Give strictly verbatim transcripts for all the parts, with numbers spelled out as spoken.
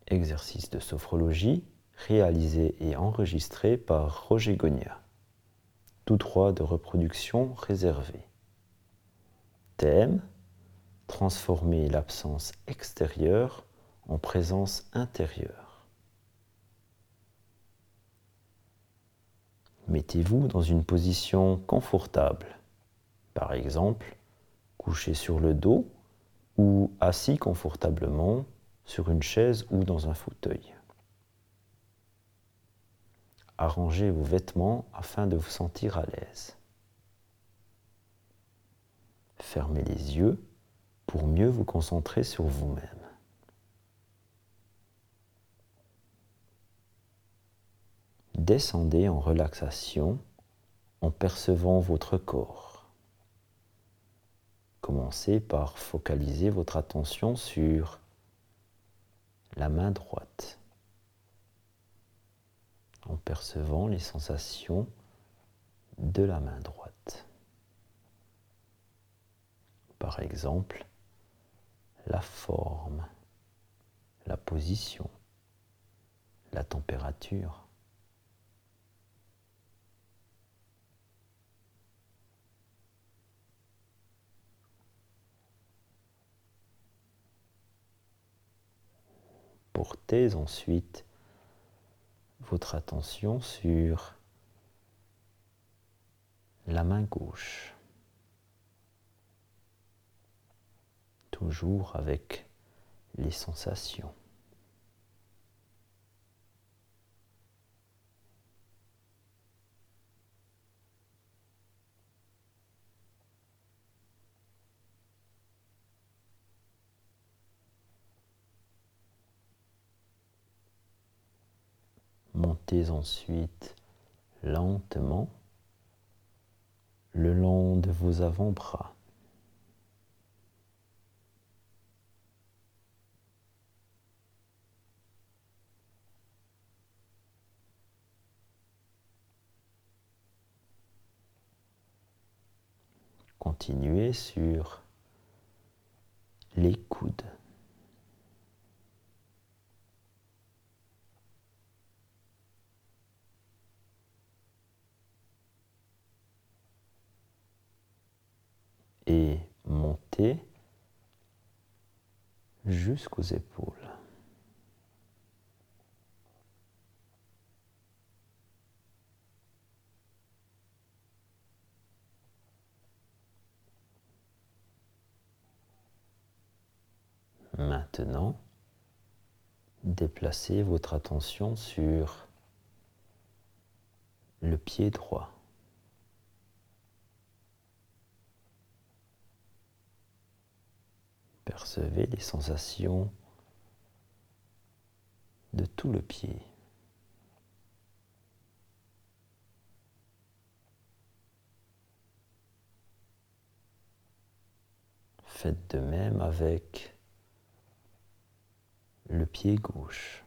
Exercice de sophrologie réalisé et enregistré par Roger Gogna. Tout droit de reproduction réservé. Thème : transformer l'absence extérieure en présence intérieure. Mettez-vous dans une position confortable, par exemple couché sur le dos ou assis confortablement sur une chaise ou dans un fauteuil. Arrangez vos vêtements afin de vous sentir à l'aise. Fermez les yeux pour mieux vous concentrer sur vous-même. Descendez en relaxation en percevant votre corps. Commencez par focaliser votre attention sur la main droite, en percevant les sensations de la main droite. Par exemple, la forme, la position, la température. Portez ensuite votre attention sur la main gauche, toujours avec les sensations. Montez ensuite lentement le long de vos avant-bras. Continuez sur les coudes. Et montez jusqu'aux épaules. Maintenant, déplacez votre attention sur le pied droit. Percevez les sensations de tout le pied. Faites de même avec le pied gauche.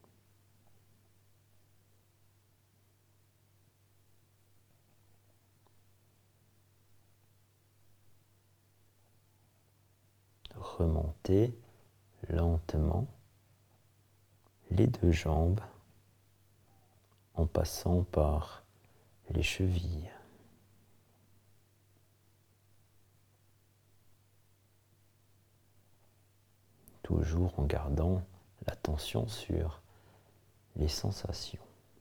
Remontez lentement les deux jambes en passant par les chevilles. Toujours en gardant l'attention sur les sensations.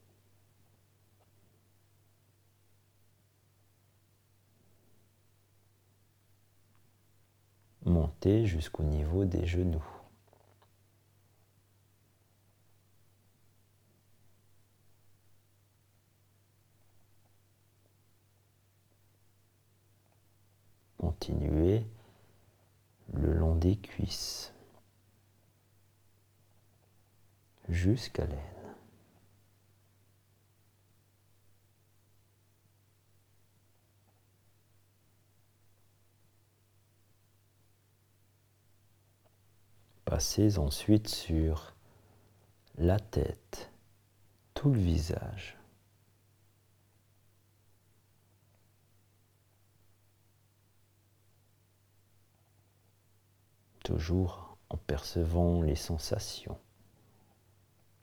Montez jusqu'au niveau des genoux. Continuez le long des cuisses jusqu'à l'aine. Passez ensuite sur la tête, tout le visage. Toujours en percevant les sensations.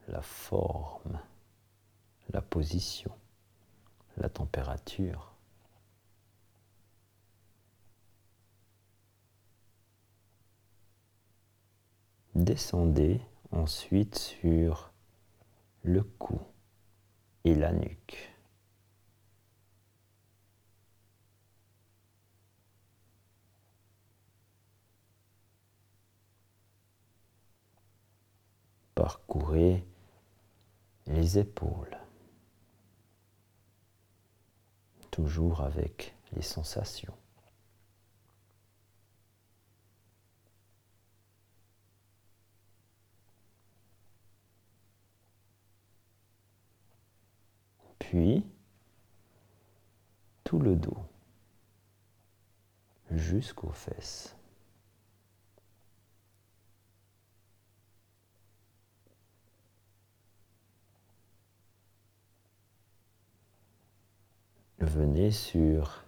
la forme, la position, la température. Descendez ensuite sur le cou et la nuque. Parcourez les épaules, toujours avec les sensations. Puis, tout le dos, jusqu'aux fesses. Venez sur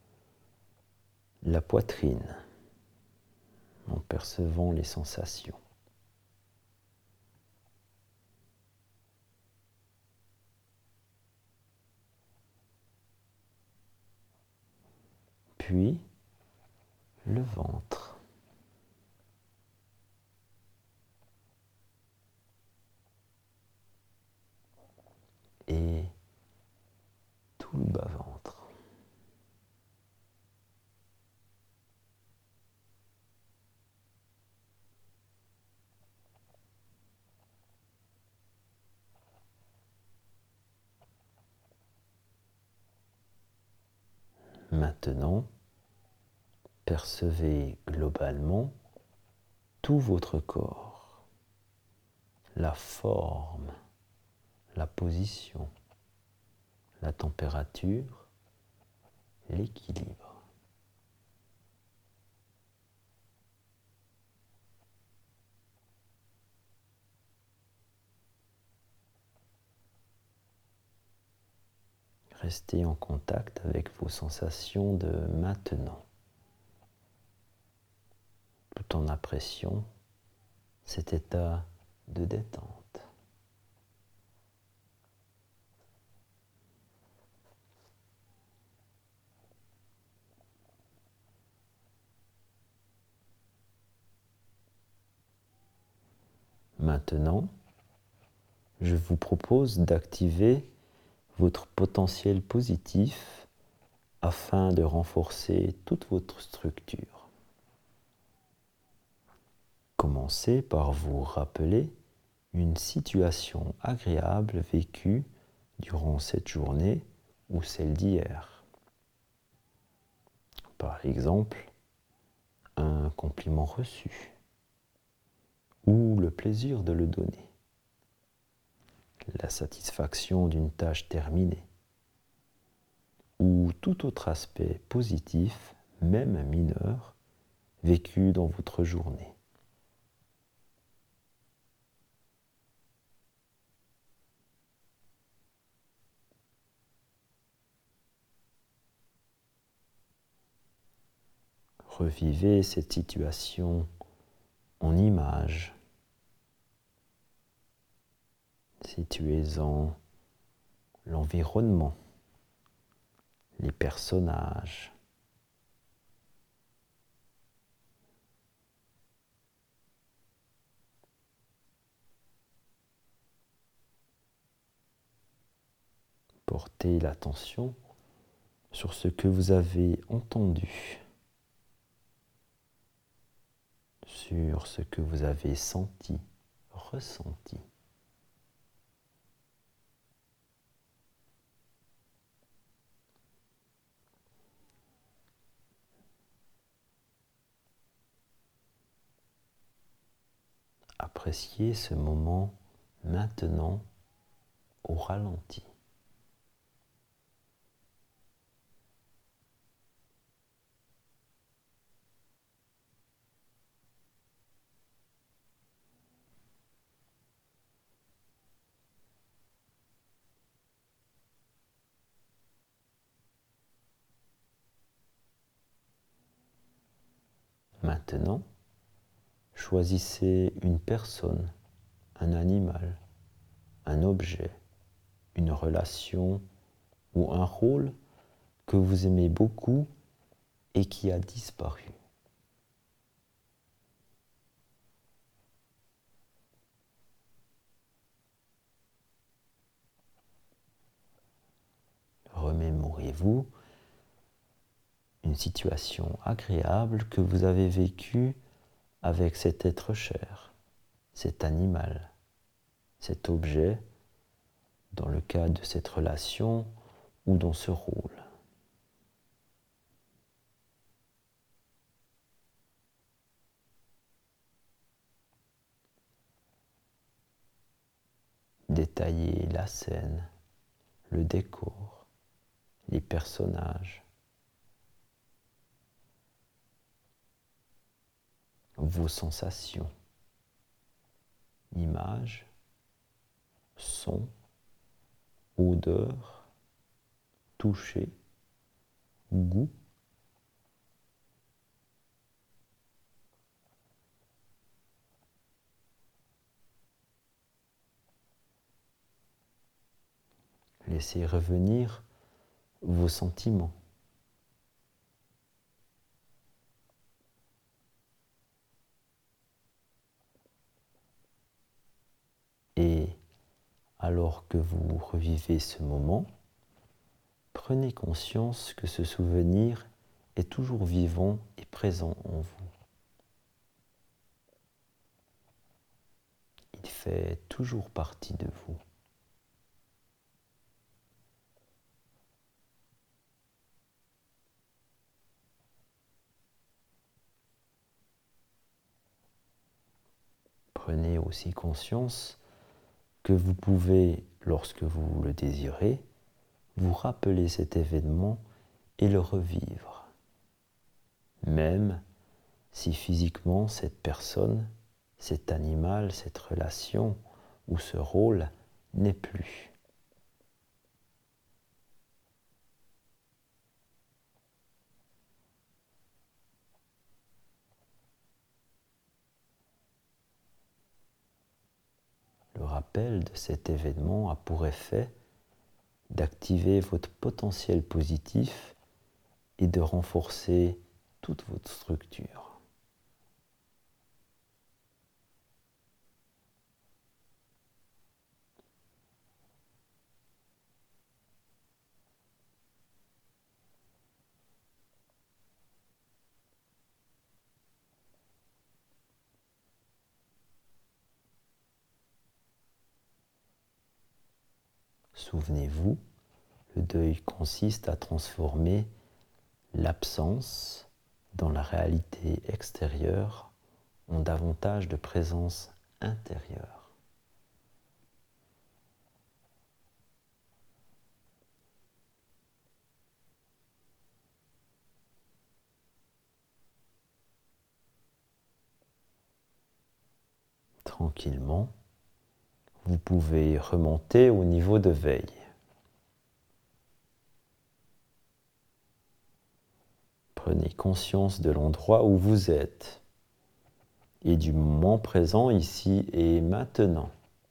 la poitrine en percevant les sensations. Puis le ventre. Et tout le bas-ventre. Maintenant, percevez globalement tout votre corps, la forme, la position, la température, l'équilibre. Restez en contact avec vos sensations de maintenant, tout en appréciant cet état de détente. Maintenant, je vous propose d'activer votre potentiel positif afin de renforcer toute votre structure. Commencez par vous rappeler une situation agréable vécue durant cette journée ou celle d'hier. Par exemple, un compliment reçu ou le plaisir de le donner, la satisfaction d'une tâche terminée ou tout autre aspect positif, même mineur, vécu dans votre journée. Revivez cette situation en images, situez-en l'environnement, les personnages, portez l'attention sur ce que vous avez entendu, sur ce que vous avez senti, ressenti. Appréciez ce moment maintenant au ralenti. Maintenant, choisissez une personne, un animal un objet, une relation ou un rôle que vous aimez beaucoup et qui a disparu. Remémorez-vous une situation agréable que vous avez vécue avec cet être cher, cet animal, cet objet, dans le cadre de cette relation ou dans ce rôle. Détaillez la scène, le décor, les personnages, vos sensations, images, sons, odeurs, toucher, goût. Laissez revenir vos sentiments. Et alors que vous revivez ce moment, prenez conscience que ce souvenir est toujours vivant et présent en vous. Il fait toujours partie de vous. Prenez aussi conscience que vous pouvez, lorsque vous le désirez, vous rappeler cet événement et le revivre, même si physiquement cette personne, cet animal, cette relation ou ce rôle n'est plus. Le rappel de cet événement a pour effet d'activer votre potentiel positif et de renforcer toute votre structure. Souvenez-vous, le deuil consiste à transformer l'absence dans la réalité extérieure en davantage de présence intérieure. Tranquillement, vous pouvez remonter au niveau de veille. Prenez conscience de l'endroit où vous êtes et du moment présent ici et maintenant.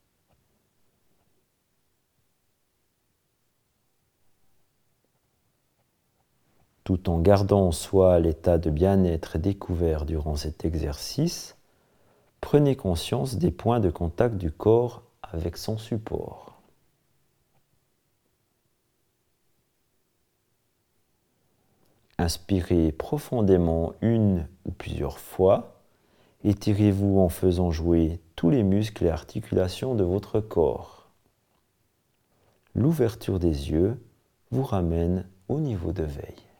Tout en gardant en soi l'état de bien-être découvert durant cet exercice, prenez conscience des points de contact du corps avec son support. Inspirez profondément une ou plusieurs fois. Étirez-vous en faisant jouer tous les muscles et articulations de votre corps. L'ouverture des yeux vous ramène au niveau de veille.